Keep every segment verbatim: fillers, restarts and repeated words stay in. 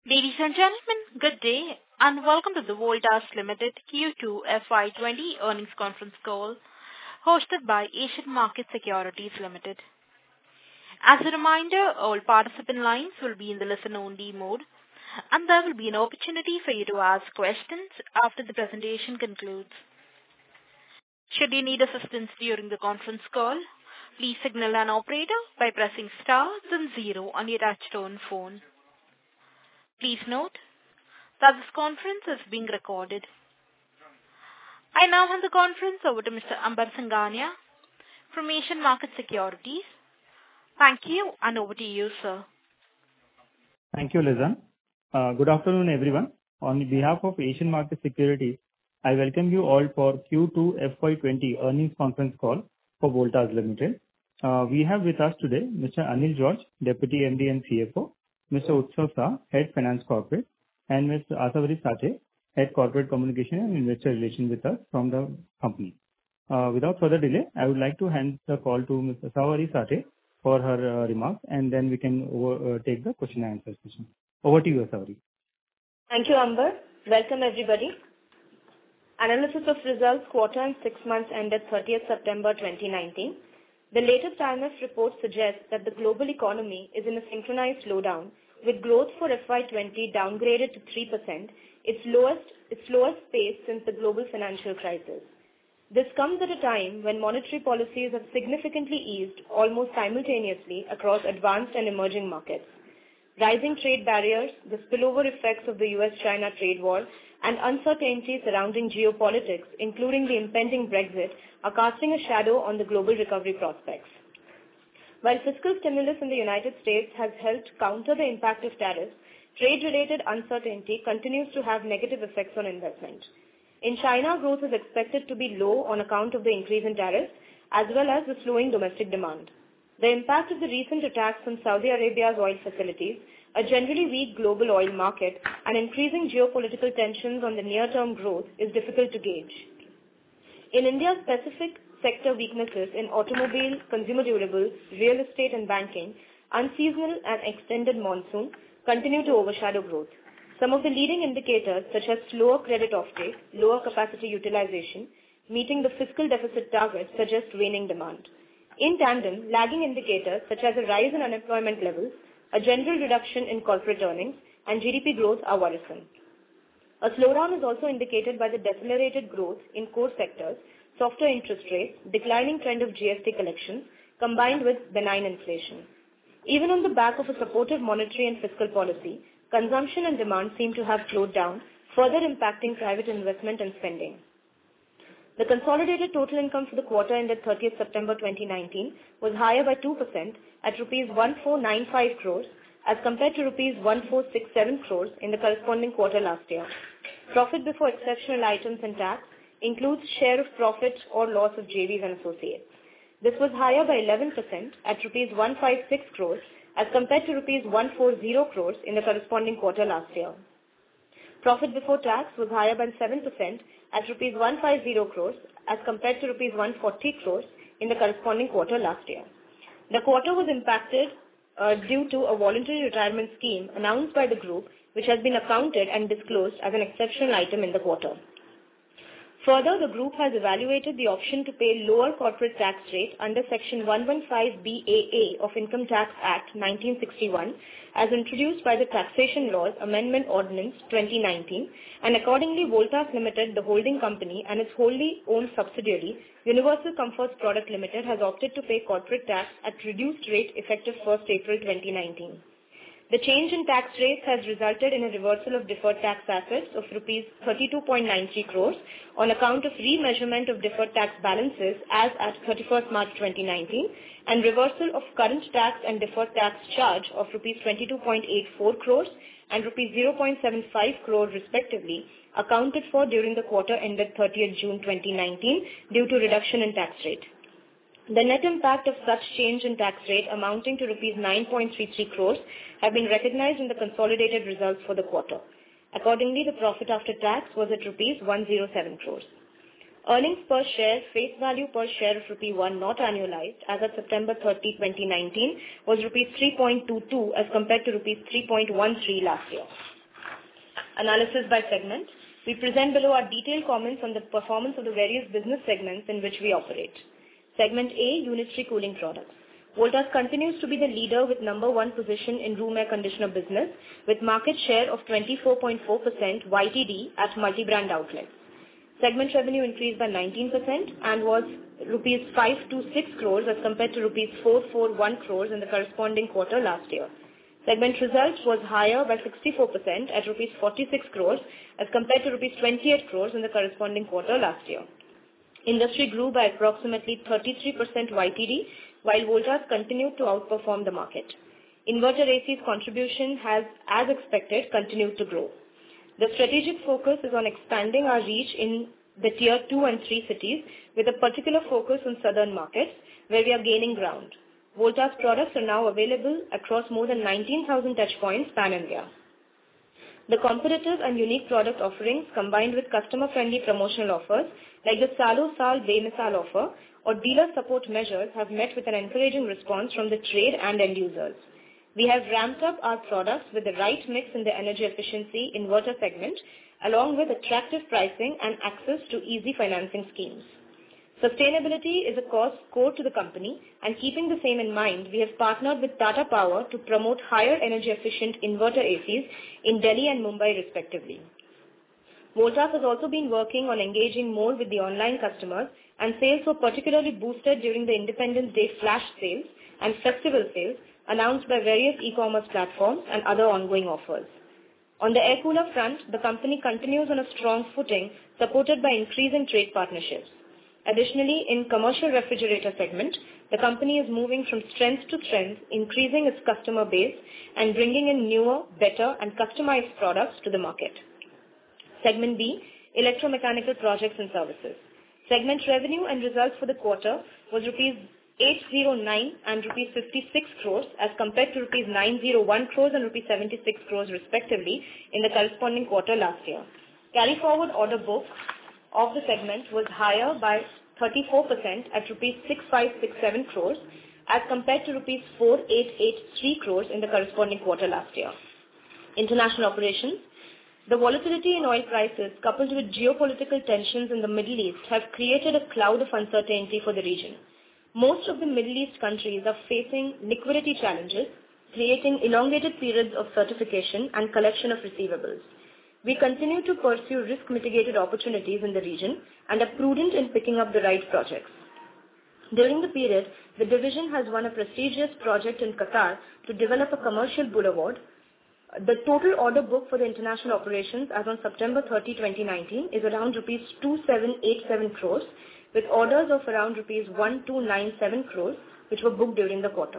Ladies and gentlemen, good day, and welcome to the Voltas Limited Q two F Y twenty earnings conference call, hosted by Asian Markets Securities Limited. As a reminder, all participant lines will be in the listen-only mode, and there will be an opportunity for you to ask questions after the presentation concludes. Should you need assistance during the conference call, please signal an operator by pressing star then zero on your touchtone phone. Please note that this conference is being recorded. I now hand the conference over to Mister Ambar Singhania from Asian Markets Securities. Thank you, and over to you, sir. Thank you, Lizan. Uh, good afternoon, everyone. On behalf of Asian Markets Securities, I welcome you all for Q two F Y twenty earnings conference call for Voltas Limited. Uh, we have with us today Mister Anil George, Deputy M D and C F O, Mister Utsav Shah, Head Finance Corporate, and Mister Asawari Sathe, Head Corporate Communication and Investor Relations with us from the company. Uh, without further delay, I would like to hand the call to Mister Asawari Sathe for her uh, remarks, and then we can over, uh, take the question and answer session. Over to you, Asawari. Thank you, Amber. Welcome, everybody. Analysis of results quarter and six months ended thirtieth September twenty nineteen. The latest I M F report suggests that the global economy is in a synchronized slowdown, with growth for F Y twenty downgraded to three percent, its lowest, its lowest pace since the global financial crisis. This comes at a time when monetary policies have significantly eased almost simultaneously across advanced and emerging markets. Rising trade barriers, the spillover effects of the U S China trade war, and uncertainty surrounding geopolitics, including the impending Brexit, are casting a shadow on the global recovery prospects. While fiscal stimulus in the United States has helped counter the impact of tariffs, trade-related uncertainty continues to have negative effects on investment. In China, growth is expected to be low on account of the increase in tariffs, as well as the slowing domestic demand. The impact of the recent attacks on Saudi Arabia's oil facilities, a generally weak global oil market, and increasing geopolitical tensions on the near-term growth is difficult to gauge. In India, specific sector weaknesses in automobile, consumer durables, real estate and banking, unseasonal and extended monsoon continue to overshadow growth. Some of the leading indicators such as slower credit offtake, lower capacity utilization, meeting the fiscal deficit target suggest waning demand. In tandem, lagging indicators such as a rise in unemployment levels, a general reduction in corporate earnings, and G D P growth are worrisome. A slowdown is also indicated by the decelerated growth in core sectors, softer interest rates, declining trend of G S T collections, combined with benign inflation. Even on the back of a supportive monetary and fiscal policy, consumption and demand seem to have slowed down, further impacting private investment and spending. The consolidated total income for the quarter ended thirtieth September twenty nineteen was higher by two percent at rupees one thousand four hundred ninety-five crores as compared to rupees one thousand four hundred sixty-seven crores in the corresponding quarter last year. Profit before exceptional items and tax includes share of profit or loss of J Vs and associates. This was higher by eleven percent at rupees one hundred fifty-six crores as compared to rupees one hundred forty crores in the corresponding quarter last year. Profit before tax was higher by seven percent at rupees one hundred fifty crores as compared to rupees one hundred forty crores in the corresponding quarter last year. The quarter was impacted uh, due to a voluntary retirement scheme announced by the group, which has been accounted and disclosed as an exceptional item in the quarter. Further, the group has evaluated the option to pay lower corporate tax rate under Section one fifteen B A A of Income Tax Act nineteen sixty-one as introduced by the Taxation Laws Amendment Ordinance twenty nineteen, and accordingly Voltas Limited, the holding company, and its wholly owned subsidiary, Universal Comforts Product Limited, has opted to pay corporate tax at reduced rate effective first April twenty nineteen. The change in tax rates has resulted in a reversal of deferred tax assets of rupees thirty-two point nine three crores on account of remeasurement of deferred tax balances as at thirty-first March twenty nineteen and reversal of current tax and deferred tax charge of rupees twenty-two point eight four crores and rupees zero point seven five crores respectively accounted for during the quarter ended thirtieth June twenty nineteen due to reduction in tax rate. The net impact of such change in tax rate amounting to rupees nine point three three crores have been recognized in the consolidated results for the quarter. Accordingly, the profit after tax was at rupees one hundred seven crores. Earnings per share, face value per share of rupee one not annualized as of September thirtieth, twenty nineteen was rupees three point two two as compared to rupees three point one three last year. analysis by segment. We present below our detailed comments on the performance of the various business segments in which we operate. Segment A, unitary cooling products. Voltas continues to be the leader with number one position in room air conditioner business with market share of twenty-four point four percent Y T D at multi-brand outlets. Segment revenue increased by nineteen percent and was rupees five hundred twenty-six crores as compared to rupees four hundred forty-one crores in the corresponding quarter last year. Segment results was higher by sixty-four percent at rupees forty-six crores as compared to rupees twenty-eight crores in the corresponding quarter last year. Industry grew by approximately thirty-three percent Y T D, while Voltas continued to outperform the market. Inverter A C's contribution has, as expected, continued to grow. The strategic focus is on expanding our reach in the tier two and three cities with a particular focus on southern markets where we are gaining ground. Voltas products are now available across more than nineteen thousand touchpoints pan-India. The competitive and unique product offerings combined with customer-friendly promotional offers like the Salo Saal Bemisal offer or dealer support measures have met with an encouraging response from the trade and end users. We have ramped up our products with the right mix in the energy efficiency inverter segment along with attractive pricing and access to easy financing schemes. Sustainability is a cause core to the company, and keeping the same in mind, we have partnered with Tata Power to promote higher energy efficient inverter A Cs in Delhi and Mumbai respectively. Voltas has also been working on engaging more with the online customers, and sales were particularly boosted during the Independence Day flash sales and festival sales announced by various e-commerce platforms and other ongoing offers. On the air cooler front, the company continues on a strong footing supported by increasing trade partnerships. Additionally, in commercial refrigerator segment, the company is moving from strength to strength, increasing its customer base and bringing in newer, better and customized products to the market. Segment B, electromechanical projects and services. Segment revenue and results for the quarter was rupees eight hundred nine and rupees fifty-six crores as compared to rupees nine hundred one crores and rupees seventy-six crores respectively in the corresponding quarter last year. Carry forward order book of the segment was higher by thirty-four percent at rupees six thousand five hundred sixty-seven crores as compared to rupees four thousand eight hundred eighty-three crores in the corresponding quarter last year. International operations. The volatility in oil prices coupled with geopolitical tensions in the Middle East have created a cloud of uncertainty for the region. Most of the Middle East countries are facing liquidity challenges, creating elongated periods of certification and collection of receivables. We continue to pursue risk-mitigated opportunities in the region and are prudent in picking up the right projects. During the period, the division has won a prestigious project in Qatar to develop a commercial boulevard. The total order book for the international operations as on September thirtieth, twenty nineteen is around rupees two thousand seven hundred eighty-seven crores with orders of around rupees one thousand two hundred ninety-seven crores which were booked during the quarter.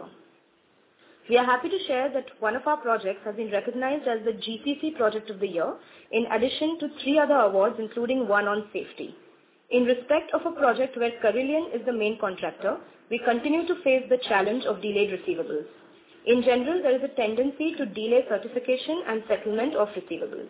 We are happy to share that one of our projects has been recognized as the G C C Project of the Year in addition to three other awards including one on safety. In respect of a project where Carillion is the main contractor, we continue to face the challenge of delayed receivables. In general, there is a tendency to delay certification and settlement of receivables.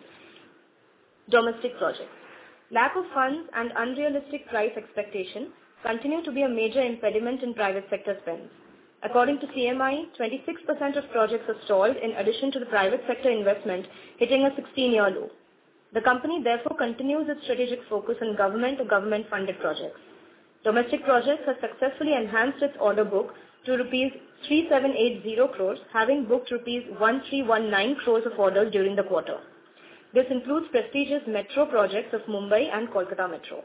Domestic projects. Lack of funds and unrealistic price expectation continue to be a major impediment in private sector spends. According to C M I, twenty-six percent of projects are stalled in addition to the private sector investment hitting a sixteen-year low. The company therefore continues its strategic focus on government or government-funded projects. Domestic projects have successfully enhanced its order book to rupees three thousand seven hundred eighty crores, having booked rupees one thousand three hundred nineteen crores of orders during the quarter. This includes prestigious metro projects of Mumbai and Kolkata Metro.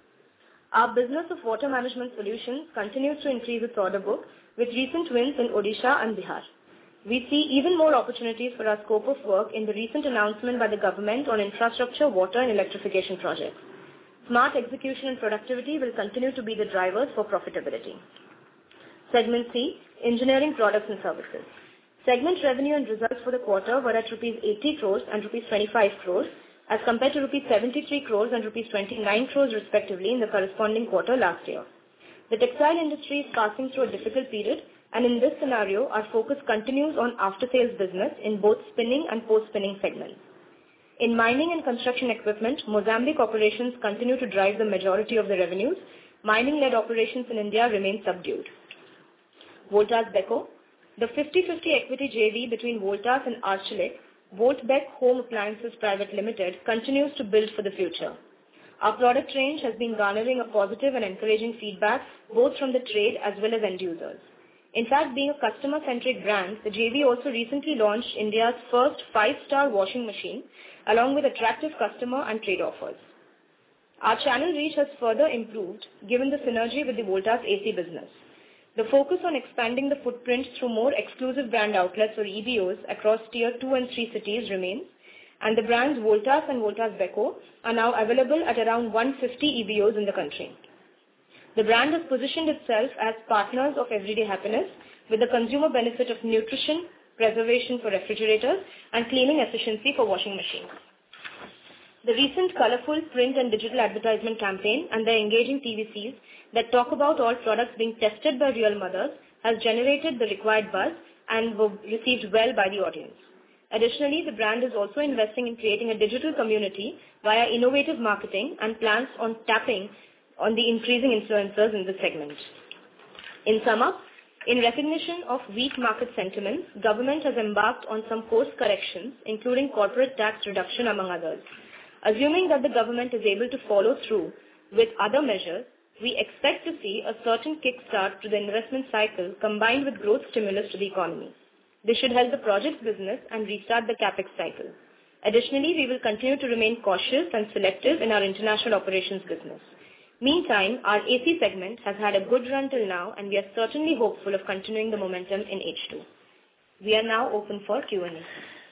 Our business of water management solutions continues to increase its order book with recent wins in Odisha and Bihar. We see even more opportunities for our scope of work in the recent announcement by the government on infrastructure, water and electrification projects. Smart execution and productivity will continue to be the drivers for profitability. Segment C, Engineering Products and Services. Segment revenue and results for the quarter were at rupees eighty crores and rupees twenty-five crores as compared to rupees seventy-three crores and rupees twenty-nine crores respectively in the corresponding quarter last year. The textile industry is passing through a difficult period, and in this scenario, our focus continues on after-sales business in both spinning and post-spinning segments. In mining and construction equipment, Mozambique operations continue to drive the majority of the revenues. Mining-led operations in India remain subdued. Voltas Beko. The fifty fifty equity J V between Voltas and Arçelik Voltbek Home Appliances Private Limited continues to build for the future. Our product range has been garnering a positive and encouraging feedback both from the trade as well as end users. In fact, being a customer-centric brand, the J V also recently launched India's first five-star washing machine along with attractive customer and trade offers. Our channel reach has further improved given the synergy with the Voltas A C business. The focus on expanding the footprint through more exclusive brand outlets or E B Os across tier two and three cities remains, and the brands Voltas and Voltas Beko are now available at around one hundred fifty E B Os in the country. The brand has positioned itself as partners of everyday happiness with the consumer benefit of nutrition, preservation for refrigerators, and cleaning efficiency for washing machines. The recent colorful print and digital advertisement campaign and their engaging T V Cs that talk about all products being tested by real mothers has generated the required buzz and were received well by the audience. Additionally, the brand is also investing in creating a digital community via innovative marketing and plans on tapping on the increasing influencers in this segment. In sum up, in recognition of weak market sentiments, government has embarked on some course corrections, including corporate tax reduction among others. Assuming that the government is able to follow through with other measures, we expect to see a certain kickstart to the investment cycle combined with growth stimulus to the economy. This should help the projects business and restart the capex cycle. Additionally, we will continue to remain cautious and selective in our international operations business. Meantime, our A C segment has had a good run till now, and we are certainly hopeful of continuing the momentum in H two. We are now open for Q and A.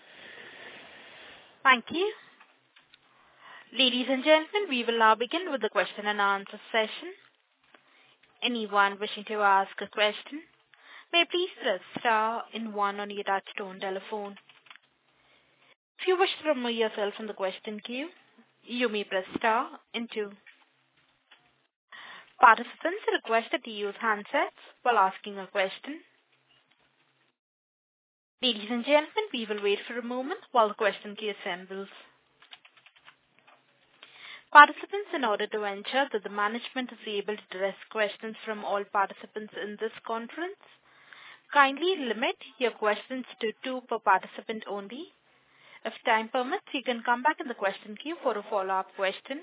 Thank you. Ladies and gentlemen, we will now begin with the question and answer session. Anyone wishing to ask a question may please press star and one on your touchtone telephone. If you wish to remove yourself from the question queue, you may press star and two. Participants are requested to use handsets while asking a question. Ladies and gentlemen, we will wait for a moment while the question queue assembles. Participants, in order to ensure that the management is able to address questions from all participants in this conference, kindly limit your questions to two per participant only. If time permits, you can come back in the question queue for a follow-up question.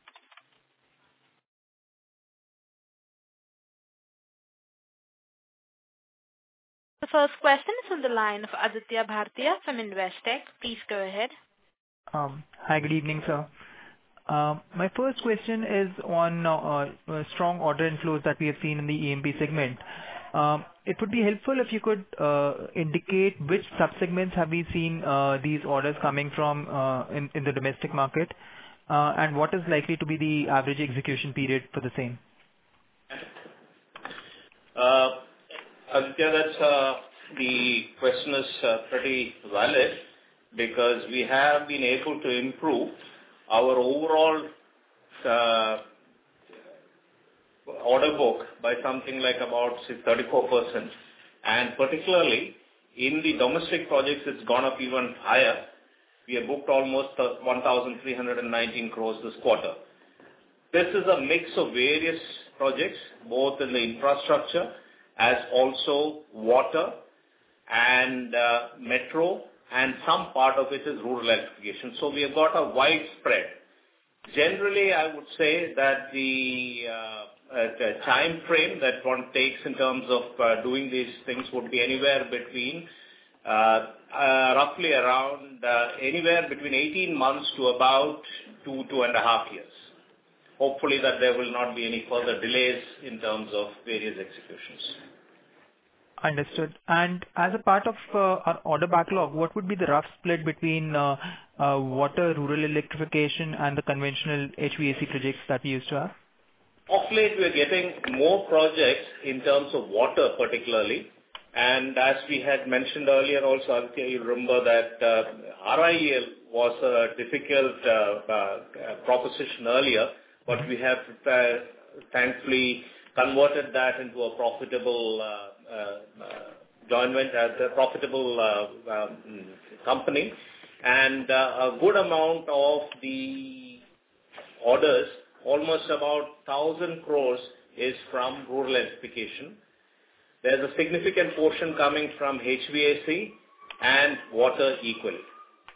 The first question is on the line of Aditya Bhartia from Investec. Please go ahead. Um, hi, good evening, sir. Uh, my first question is on uh, uh, strong order inflows that we have seen in the E M P segment. Um, it would be helpful if you could uh, indicate which sub-segments have we seen uh, these orders coming from uh, in, in the domestic market, uh, and what is likely to be the average execution period for the same? Uh, Aditya, that's, uh, the question is uh, pretty valid because we have been able to improve our overall uh, order book by something like about thirty-four percent, and particularly in the domestic projects it's gone up even higher. We have booked almost one thousand three hundred nineteen crores this quarter. This is a mix of various projects, both in the infrastructure as also water and uh, metro, and some part of it is rural electrification. So we have got a wide spread. Generally, I would say that the, uh, uh, the time frame that one takes in terms of uh, doing these things would be anywhere between uh, uh, roughly around uh, anywhere between eighteen months to about two, two and a half years. Hopefully that there will not be any further delays in terms of various executions. Understood. And as a part of uh, our order backlog, what would be the rough split between uh, uh, water, rural electrification, and the conventional H V A C projects that we used to have? Of late, we are getting more projects in terms of water particularly. And as we had mentioned earlier also, you remember that uh, R I E L was a difficult uh, uh, proposition earlier, but we have uh, thankfully converted that into a profitable uh, uh, uh, joint venture, as a profitable uh, um, company. And uh, a good amount of the orders, almost about one thousand crores, is from rural electrification. There's a significant portion coming from H V A C and water equally.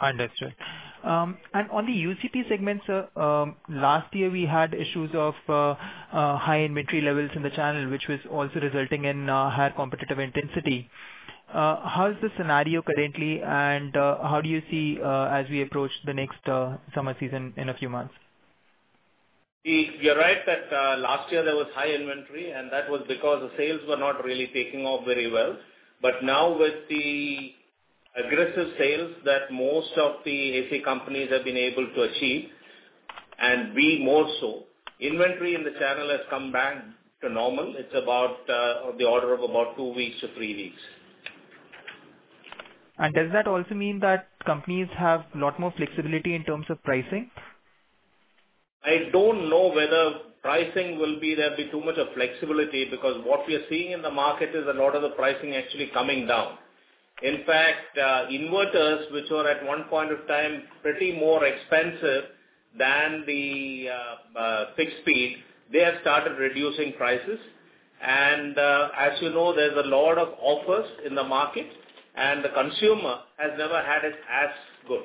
Understood. Um, And on the U C P segment, sir, um, last year we had issues of uh, uh, high inventory levels in the channel, which was also resulting in uh, higher competitive intensity. Uh, How is the scenario currently, and uh, how do you see uh, as we approach the next uh, summer season in a few months? The- You're right that uh, last year there was high inventory, and that was because the sales were not really taking off very well. But now with the aggressive sales that most of the A C companies have been able to achieve, and we more so, inventory in the channel has come back to normal. It's about uh, of the order of about two weeks to three weeks. And does that also mean that companies have a lot more flexibility in terms of pricing? I don't know whether pricing will be, there'll be too much of flexibility, because what we are seeing in the market is a lot of the pricing actually coming down. In fact, uh, inverters, which were at one point of time pretty more expensive than the uh, uh, fixed speed, they have started reducing prices. And uh, as you know, there's a lot of offers in the market, and the consumer has never had it as good.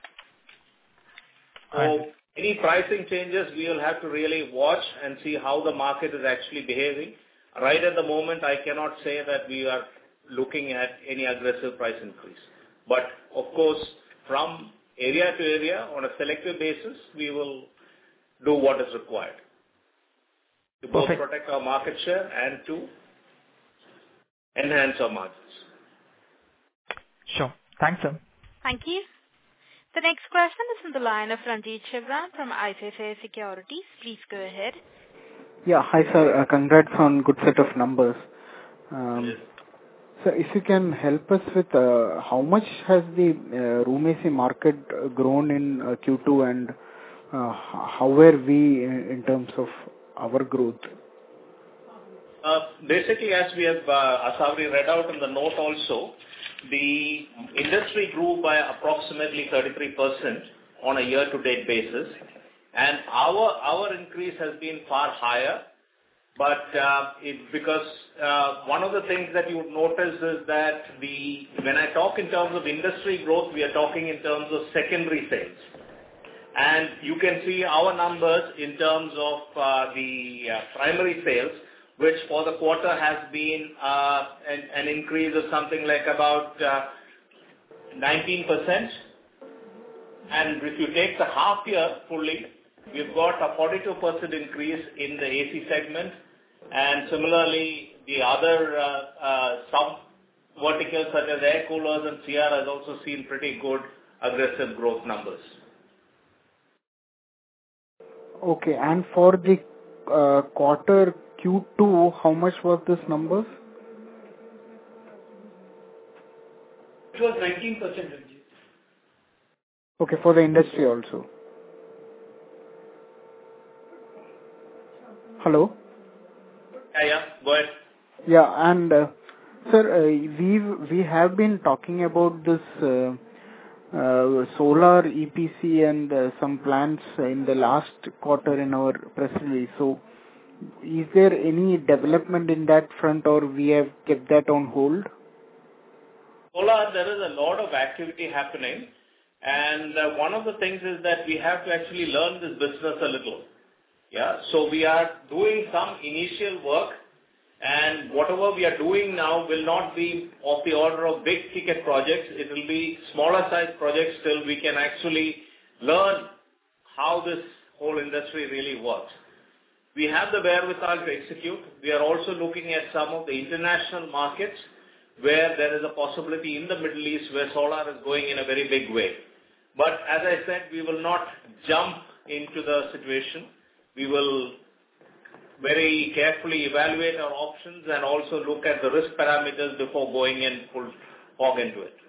So any pricing changes, we will have to really watch and see how the market is actually behaving. Right at the moment, I cannot say that we are looking at any aggressive price increase. But of course, from area to area, on a selective basis, we will do what is required to both Perfect. protect our market share and to enhance our margins. Sure. Thanks, sir. Thank you. The next question is from the line of Ranjit Shivram from I C I C I Securities. Please go ahead. Yeah. Hi, sir. Uh, Congrats on good set of numbers. Um, Yes. So if you can help us with uh, how much has the uh, room A C market uh, grown in uh, Q two, and uh, how were we in in terms of our growth? Uh, Basically, as we have, uh, as already read out in the note also, the industry grew by approximately thirty-three percent on a year-to-date basis, and our our increase has been far higher. But uh, it, because uh, one of the things that you would notice is that the when I talk in terms of industry growth, we are talking in terms of secondary sales. And you can see our numbers in terms of uh, the uh, primary sales, which for the quarter has been uh, an, an increase of something like about uh, nineteen percent. And if you take the half year fully, we've got a forty-two percent increase in the A C segment, and similarly, the other uh, uh, sub-verticals such as air coolers and C R has also seen pretty good aggressive growth numbers. Okay. And for the uh, quarter Q two, how much was this numbers? It was nineteen percent. Okay, for the industry also. Hello? Yeah, yeah, go ahead. Yeah, and uh, sir, uh, we we have been talking about this uh, uh, solar E P C and uh, some plans in the last quarter in our press release. So, is there any development in that front, or we have kept that on hold? Solar, there is a lot of activity happening, and uh, one of the things is that we have to actually learn this business a little. Yeah, so we are doing some initial work, and whatever we are doing now will not be of the order of big ticket projects. It will be smaller size projects till we can actually learn how this whole industry really works. We have the wherewithal to execute. We are also looking at some of the international markets where there is a possibility in the Middle East where solar is going in a very big way. But as I said, we will not jump into the situation. We will very carefully evaluate our options and also look at the risk parameters before going in full hog into it.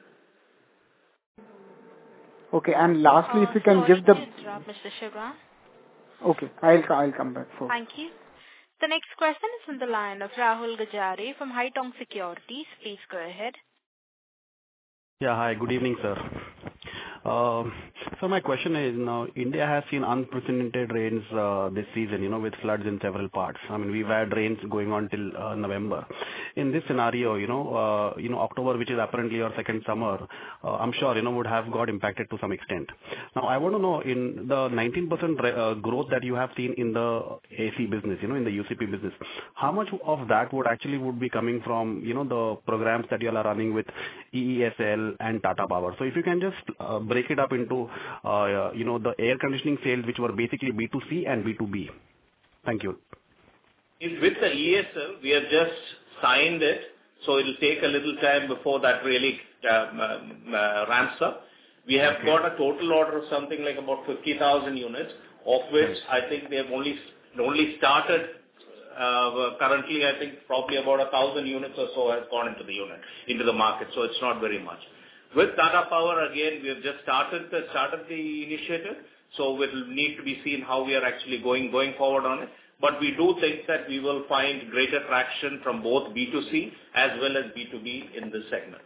Okay, and lastly, Uh, if you can sorry give the... to interrupt, Mister Shivram. Okay, I'll, I'll come back for... Thank you. The next question is from the line of Rahul Gajare from Haitong Securities. Please go ahead. Yeah, hi. Good evening, sir. Um, So my question is, now India has seen unprecedented rains uh, this season, you know, with floods in several parts. I mean, we've had rains going on till uh, November. In this scenario, you know, uh, you know, October, which is apparently your second summer, uh, I'm sure, you know, would have got impacted to some extent. Now, I want to know, in the nineteen percent re- uh, growth that you have seen in the A C business, you know, in the U C P business, how much of that would actually would be coming from, you know, the programs that you all are running with E E S L and Tata Power? So if you can just uh, break it up into, uh, you know, the air conditioning sales, which were basically B two C and B two B. Thank you. With the E S L, we have just signed it, so it will take a little time before that really uh, uh, ramps up. We have okay. got a total order of something like about fifty thousand units, of which yes. I think they have only only started. Uh, currently, I think probably about a thousand units or so has gone into the unit into the market, so it's not very much. With Tata Power, again, we have just started the started the initiative, so it will need to be seen how we are actually going going forward on it. But we do think that we will find greater traction from both B two C as well as B two B in this segment.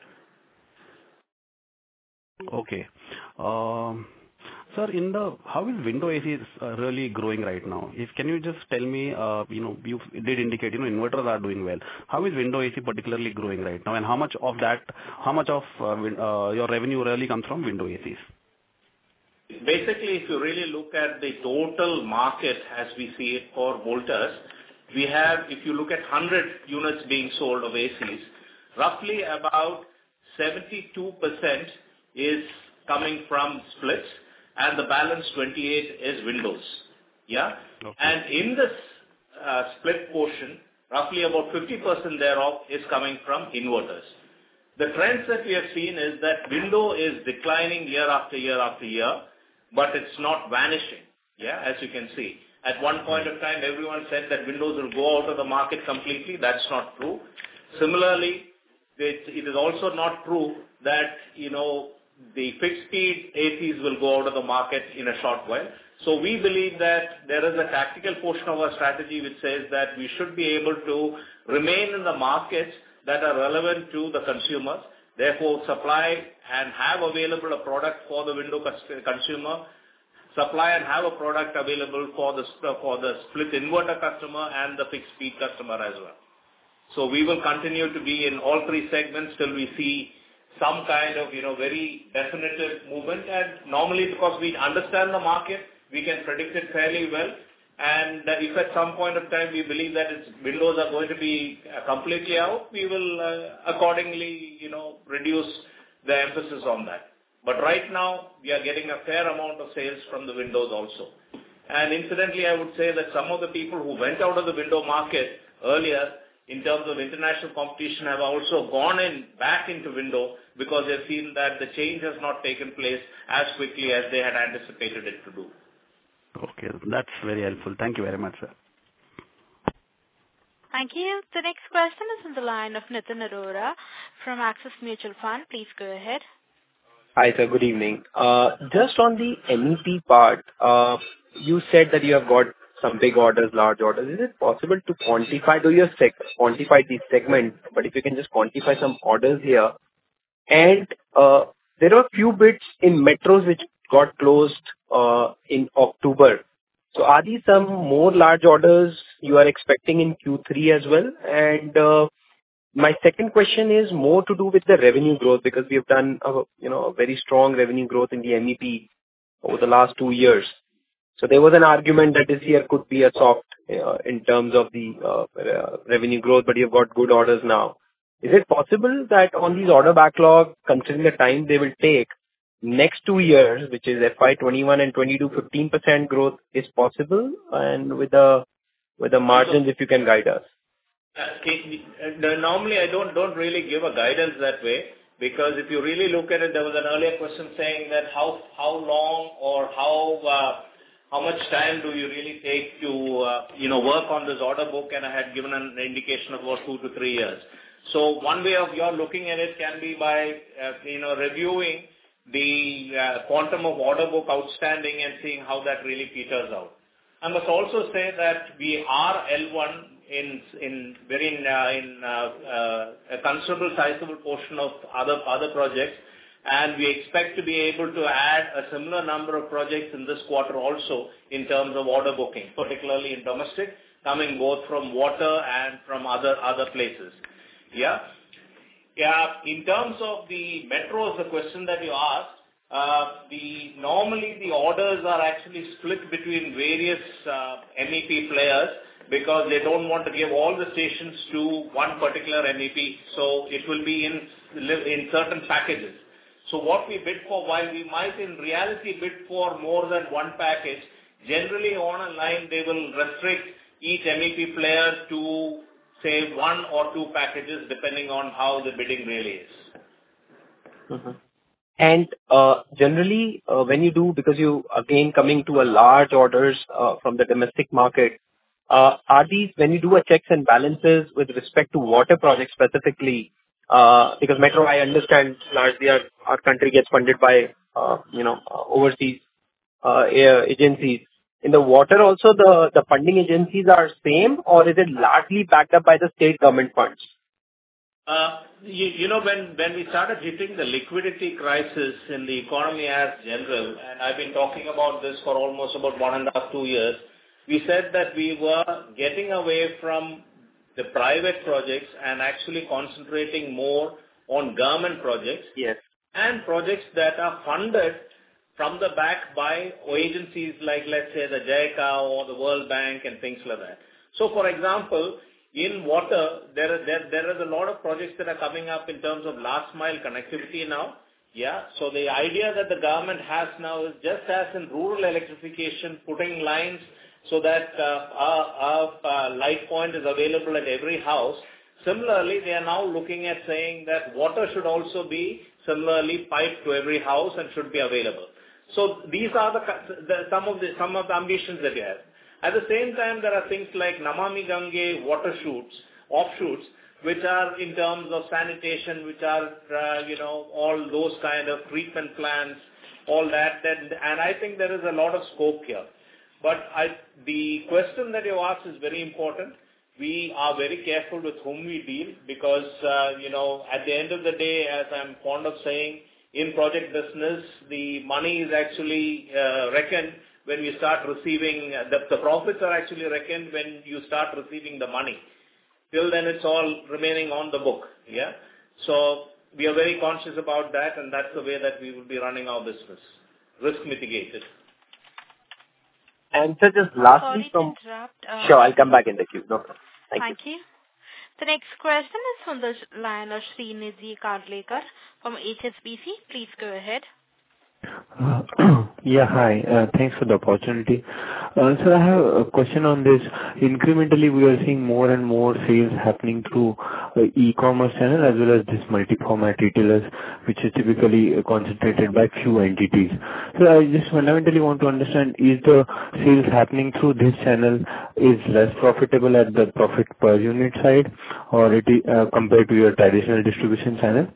Okay. Um, sir, in the how is window A C uh, really growing right now? If can you just tell me, uh, you know, you did indicate, you know, inverters are doing well. How is window A C particularly growing right now, and how much of that, how much of uh, win, uh, your revenue really comes from window A Cs? Basically, if you really look at the total market as we see it for Voltas, we have, if you look at one hundred units being sold of A Cs, roughly about seventy-two percent is coming from splits, and the balance twenty-eight is windows. Yeah? Okay. And in this uh, split portion, roughly about fifty percent thereof is coming from inverters. The trends that we have seen is that window is declining year after year after year, but it's not vanishing, yeah, as you can see. At one point of time, everyone said that windows will go out of the market completely. That's not true. Similarly, it, it is also not true that, you know, the fixed speed A Cs will go out of the market in a short while. So we believe that there is a tactical portion of our strategy which says that we should be able to remain in the markets that are relevant to the consumers, therefore supply and have available a product for the window consumer, supply and have a product available for the, for the split inverter customer and the fixed speed customer as well. So we will continue to be in all three segments till we see some kind of, you know, very definitive movement. And normally, because we understand the market, we can predict it fairly well. And if at some point of time we believe that its windows are going to be completely out, we will uh, accordingly, you know, reduce the emphasis on that. But right now, we are getting a fair amount of sales from the windows also. And incidentally, I would say that some of the people who went out of the window market earlier, in terms of international competition, have also gone in back into window because they've seen that the change has not taken place as quickly as they had anticipated it to do. Okay, that's very helpful. Thank you very much, sir. Thank you. The next question is on the line of Nitin Arora from Axis Mutual Fund. Please go ahead. Hi, sir. Good evening. Uh, just on the M E P part, uh, you said that you have got some big orders, large orders. Is it possible to quantify, though you have seg- quantified the segment, but if you can just quantify some orders here. And uh, there are a few bits in metros which got closed uh, in October. So are these some more large orders you are expecting in Q three as well? And uh, my second question is more to do with the revenue growth, because we have done a, you know, a very strong revenue growth in the M E P over the last two years. So there was an argument that this year could be a soft uh, in terms of the uh, uh, revenue growth, but you've got good orders now. Is it possible that on these order backlog, considering the time they will take, next two years, which is F Y twenty-one and twenty-two, fifteen percent growth is possible, and with the with the margins, if you can guide us? Uh, normally, I don't don't really give a guidance that way, because if you really look at it, there was an earlier question saying that how how long or how uh, how much time do you really take to uh, you know work on this order book, and I had given an indication of about two to three years. So one way of your looking at it can be by uh, you know reviewing the uh, quantum of order book outstanding and seeing how that really peters out. I must also say that we are L one in in very uh, in uh, uh, a considerable sizable portion of other other projects, and we expect to be able to add a similar number of projects in this quarter also in terms of order booking, particularly in domestic, coming both from water and from other other places. Yeah. Yeah. In terms of the metros, the question that you asked, uh, the normally the orders are actually split between various uh, M E P players because they don't want to give all the stations to one particular M E P. So it will be in in certain packages. So what we bid for, while we might in reality bid for more than one package, generally on a line they will restrict each M E P player to say one or two packages depending on how the bidding really is. Mm-hmm. And uh, generally uh, when you do, because you again coming to a large orders uh, from the domestic market, uh, are these, when you do a checks and balances with respect to water projects specifically, uh, because Metro, I understand largely our, our country gets funded by, uh, you know, uh, overseas uh, agencies. In the water also, the, the funding agencies are same, or is it largely backed up by the state government funds? Uh, you, you know, when, when we started hitting the liquidity crisis in the economy as general, and I've been talking about this for almost about one and a half, two years, we said that we were getting away from the private projects and actually concentrating more on government projects. Yes. And projects that are funded from the back by agencies like, let's say, the JICA or the World Bank and things like that. So, for example, in water, there are, there, there are a lot of projects that are coming up in terms of last mile connectivity now. Yeah. So the idea that the government has now is just as in rural electrification, putting lines so that uh, our, our uh, light point is available at every house. Similarly, they are now looking at saying that water should also be similarly piped to every house and should be available. So these are the, the some of the some of the ambitions that we have. At the same time, there are things like Namami Gange water shoots, offshoots, which are in terms of sanitation, which are, uh, you know, all those kind of treatment plants, all that, that. And I think there is a lot of scope here. But I, the question that you asked is very important. We are very careful with whom we deal because, uh, you know, at the end of the day, as I'm fond of saying, in project business, the money is actually uh, reckoned when you start receiving, uh, the, the profits are actually reckoned when you start receiving the money. Till then, it's all remaining on the book, yeah? So we are very conscious about that, and that's the way that we will be running our business, risk mitigated. And so just lastly Sorry from... to interrupt. Uh, sure, I'll come back in the queue. No problem. Thank, Thank you. you. The next question is from the line of Srinidhi Karlekar from H S B C. Please go ahead. Uh, yeah, hi. Uh, thanks for the opportunity. Uh, so I have a question on this. Incrementally, we are seeing more and more sales happening through uh, e-commerce channel as well as this multi-format retailers, which is typically uh, concentrated by few entities. So I just fundamentally want to understand, is the sales happening through this channel is less profitable at the profit per unit side, or it is uh, compared to your traditional distribution channel?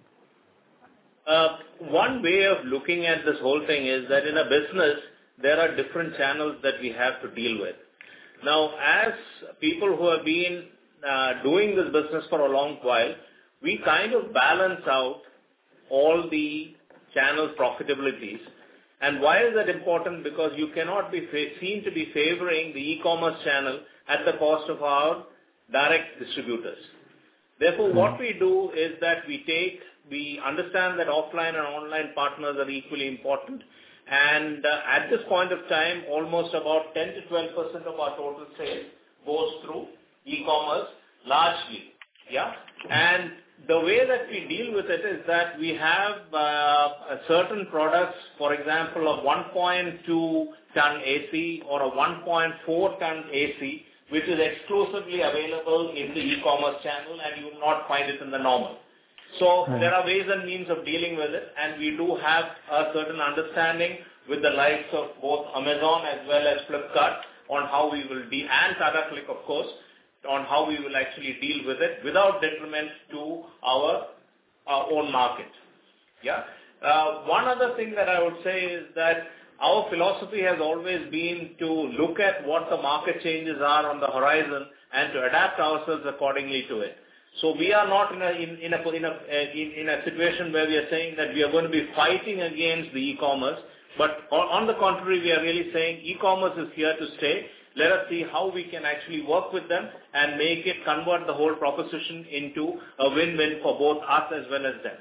Uh, one way of looking at this whole thing is that in a business, there are different channels that we have to deal with. Now, as people who have been uh, doing this business for a long while, we kind of balance out all the channel profitabilities. And why is that important? Because you cannot be seen to be favoring the e-commerce channel at the cost of our direct distributors. Therefore, what we do is that we take, we understand that offline and online partners are equally important. And uh, at this point of time, almost about ten to twelve percent of our total sales goes through e-commerce largely. Yeah. And the way that we deal with it is that we have uh, certain products, for example, a one point two ton A C or a one point four ton A C, which is exclusively available in the e-commerce channel, and you will not find it in the normal. So right. There are ways and means of dealing with it, and we do have a certain understanding with the likes of both Amazon as well as Flipkart on how we will deal, and Tata Click, of course, on how we will actually deal with it without detriment to our, our own market. Yeah. Uh, one other thing that I would say is that our philosophy has always been to look at what the market changes are on the horizon and to adapt ourselves accordingly to it. So we are not in a in, in a in a in, in a situation where we are saying that we are going to be fighting against the e-commerce. But on, on the contrary, we are really saying e-commerce is here to stay. Let us see how we can actually work with them and make it convert the whole proposition into a win-win for both us as well as them.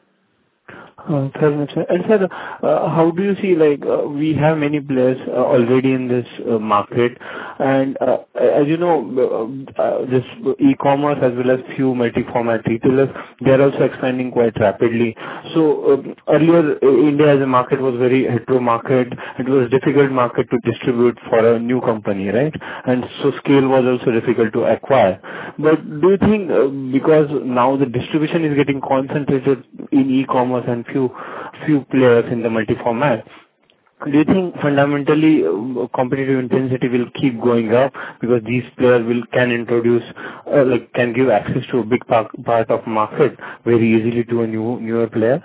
Uh, Fair enough, sir. And sir, uh, how do you see, like, uh, we have many players uh, already in this uh, market, and uh, as you know, uh, uh, this e-commerce as well as few multi-format retailers, they are also expanding quite rapidly. So um, earlier, uh, India as a market was very hetero market. It was difficult market to distribute for a new company, right? And so scale was also difficult to acquire. But do you think, uh, because now the distribution is getting concentrated in e-commerce and few few players in the multi-format, do you think fundamentally uh, competitive intensity will keep going up because these players will can introduce uh, like can give access to a big part, part of market very easily to a new newer player?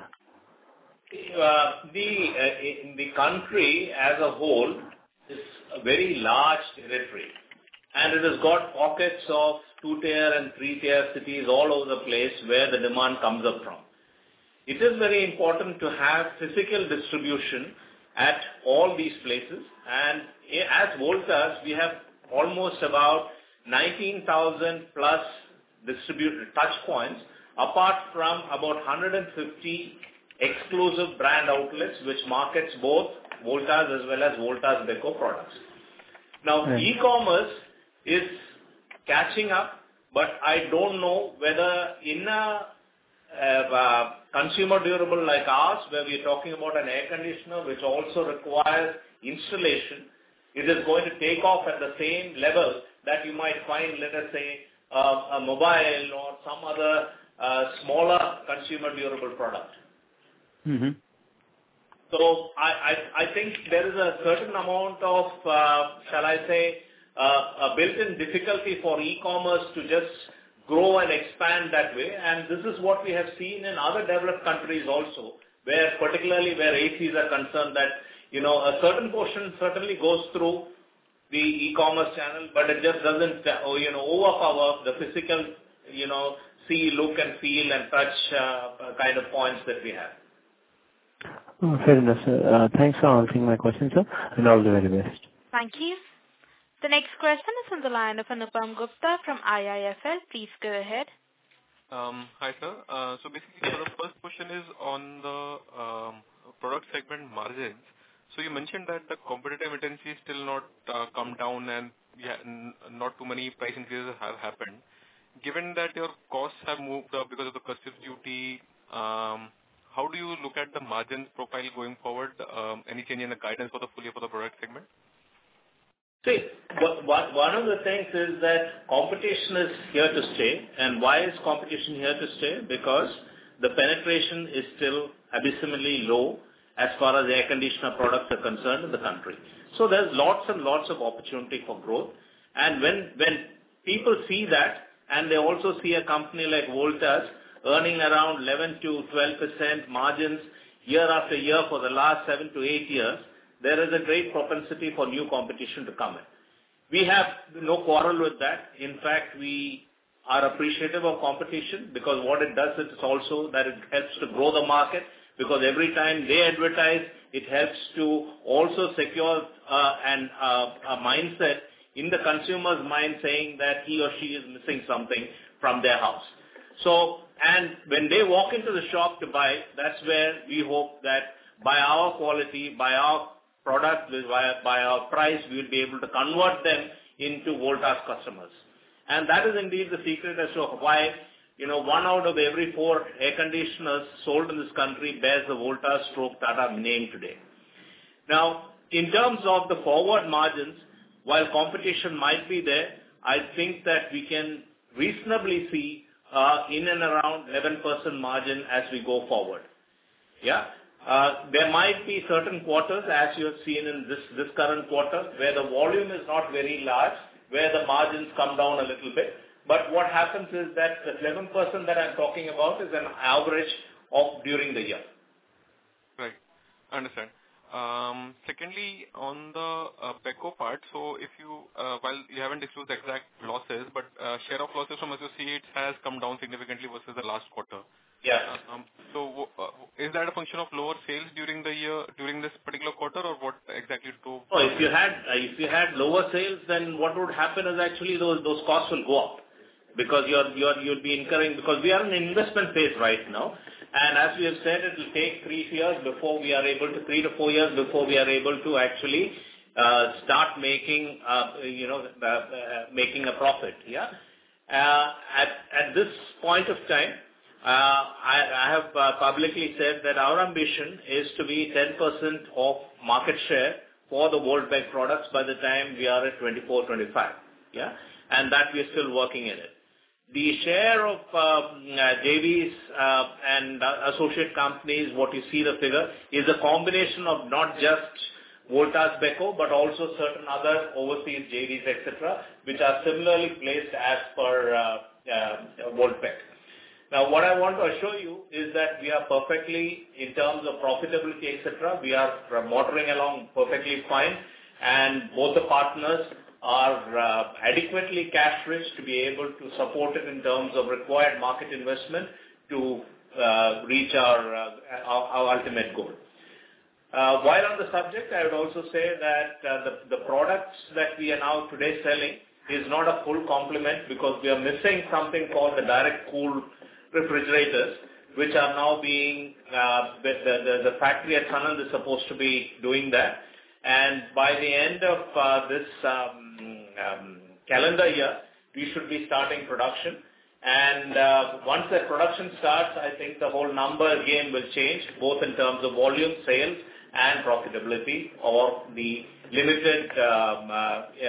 Uh, the uh, in the country as a whole is a very large territory, and it has got pockets of two-tier and three-tier cities all over the place where the demand comes up from. It is very important to have physical distribution at all these places, and as Voltas, we have almost about nineteen thousand plus distributed touch points, apart from about one hundred fifty exclusive brand outlets which markets both Voltas as well as Voltas Beko products. Now, right. E-commerce is catching up, but I don't know whether in a Uh, uh, consumer durable like ours, where we are talking about an air conditioner which also requires installation, it is going to take off at the same level that you might find, let us say, uh, a mobile or some other uh, smaller consumer durable product. Mm-hmm. So I, I, I think there is a certain amount of, uh, shall I say, uh, a built-in difficulty for e-commerce to just grow and expand that way, and this is what we have seen in other developed countries also, where particularly where A Cs are concerned, that you know a certain portion certainly goes through the e-commerce channel, but it just doesn't uh, you know overpower the physical you know see, look, and feel and touch uh, kind of points that we have. Oh, fair enough, sir. Uh, thanks for answering my question, sir, and all the very best. Thank you. The next question is on the line of Anupam Gupta from I I F L. Please go ahead. Um, hi, sir. Uh, so basically, so the first question is on the um, product segment margins. So you mentioned that the competitive intensity is still not uh, come down, and yeah, n- not too many price increases have happened. Given that your costs have moved up because of the customs duty, um, how do you look at the margins profile going forward? Um, any change in the guidance for the full year for the product segment? See, one of the things is that competition is here to stay. And why is competition here to stay? Because the penetration is still abysmally low as far as air conditioner products are concerned in the country. So there's lots and lots of opportunity for growth. And when, when people see that, and they also see a company like Voltas earning around eleven to twelve percent margins year after year for the last seven to eight years, there is a great propensity for new competition to come in. We have no quarrel with that. In fact, we are appreciative of competition because what it does is also that it helps to grow the market, because every time they advertise, it helps to also secure uh, an, uh, a mindset in the consumer's mind saying that he or she is missing something from their house. So, and when they walk into the shop to buy, that's where we hope that by our quality, by our product, by our price, we will be able to convert them into Voltas customers. And that is indeed the secret as to why, you know, one out of every four air conditioners sold in this country bears the Voltas stroke Tata name today. Now, in terms of the forward margins, while competition might be there, I think that we can reasonably see uh, in and around eleven percent margin as we go forward. Yeah. Uh, there might be certain quarters, as you have seen in this, this current quarter, where the volume is not very large, where the margins come down a little bit. But what happens is that the eleven percent that I'm talking about is an average of during the year. Right. I understand. Um, secondly, on the uh, Beko part, so if you, uh, while you haven't disclosed the exact losses, but uh, share of losses from associates has come down significantly versus the last quarter. Yeah. Um, so uh, is that a function of lower sales during the year, during this particular quarter, or what exactly drove? Oh, if you had uh, if you had lower sales, then what would happen is actually those those costs will go up because you're you're you'll be incurring, because we are in an investment phase right now. And as we have said, it will take three years before we are able to, three to four years before we are able to actually uh, start making, uh, you know, uh, uh, making a profit. Yeah. Uh, at at this point of time, uh, I, I have uh, publicly said that our ambition is to be ten percent of market share for the Voltbek products by the time we are at twenty-four, twenty-five. Yeah, and that we are still working in it. The share of uh, J Vs uh, and uh, associate companies, what you see the figure, is a combination of not just Voltas Beko, but also certain other overseas J Vs, et cetera, which are similarly placed as per uh, uh, Voltbek. Now, what I want to assure you is that we are perfectly, in terms of profitability, et cetera, we are motoring along perfectly fine, and both the partners are uh, adequately cash rich to be able to support it in terms of required market investment to uh, reach our, uh, our, our ultimate goal. Uh, while on the subject, I would also say that uh, the, the products that we are now today selling is not a full complement, because we are missing something called the direct cool refrigerators, which are now being, uh, the, the, the factory at Sanand is supposed to be doing that. And by the end of uh, this um, um, calendar year, we should be starting production. And uh, once that production starts, I think the whole number game will change, both in terms of volume, sales, and profitability, or the limited um, uh,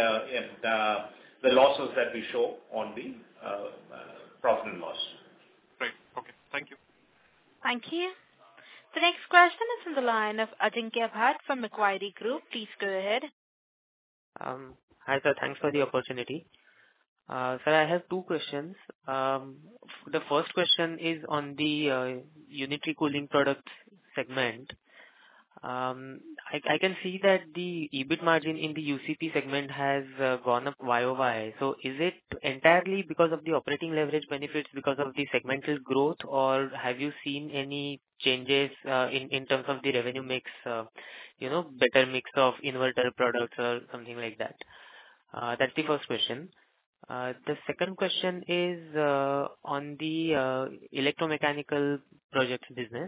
uh, uh, the losses that we show on the uh, uh, profit and loss. Right. Okay. Thank you. Thank you. The next question is from the line of Ajinkya Bhatt from Macquarie Group. Please go ahead. Um, hi, sir. Thanks for the opportunity. Uh, sir, I have two questions. Um, the first question is on the uh, unitary cooling products segment. Um, I, I can see that the E B I T margin in the U C P segment has uh, gone up Y O Y. So is it entirely because of the operating leverage benefits because of the segmental growth, or have you seen any changes uh, in, in terms of the revenue mix, uh, you know, better mix of inverter products or something like that? Uh, that's the first question. Uh, the second question is uh, on the uh, electromechanical projects business.